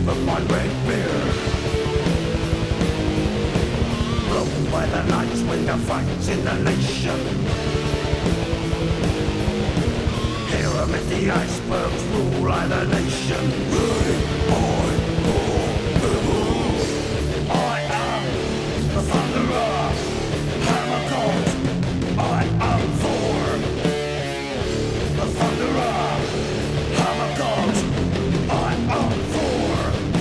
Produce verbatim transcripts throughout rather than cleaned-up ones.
of my red beard, blown by the night's wind of fights in the nation. Here amid the icebergs rule I the nation. I, I am the Thunderer, Hammer God. I am Thor, the Thunderer, Hammer God. I am Thor.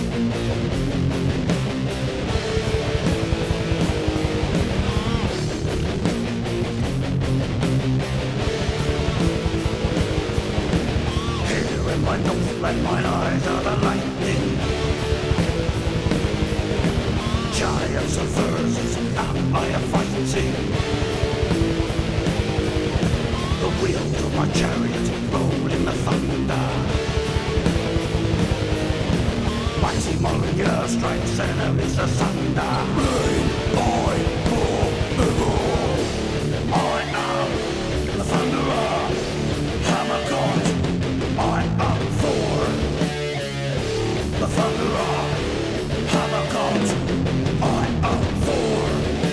Here in my northland, mine eyes are the lightning. Giants of verses, am I a fighting? The wheels of my chariot roll in the thunder. Mighty Mjolnir strikes enemies asunder. Rain, I, oh, I am the Thunderer, Hammer God. I am Thor, the Thunderer, Hammer God. I am Thor.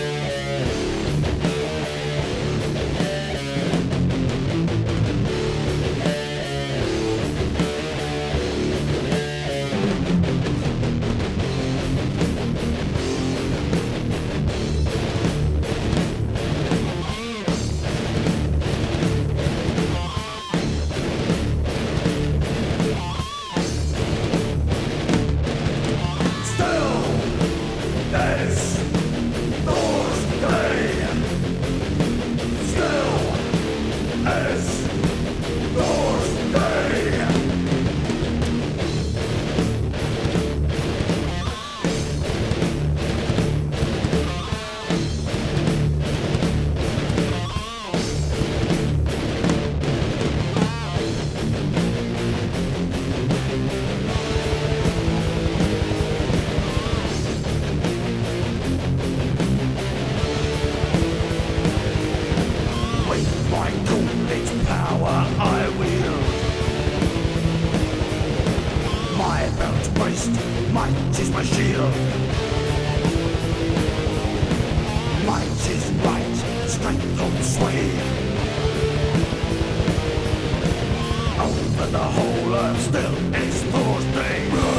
Might is my shield. Might is right, strength holds sway. Over the whole earth still is Thor's day.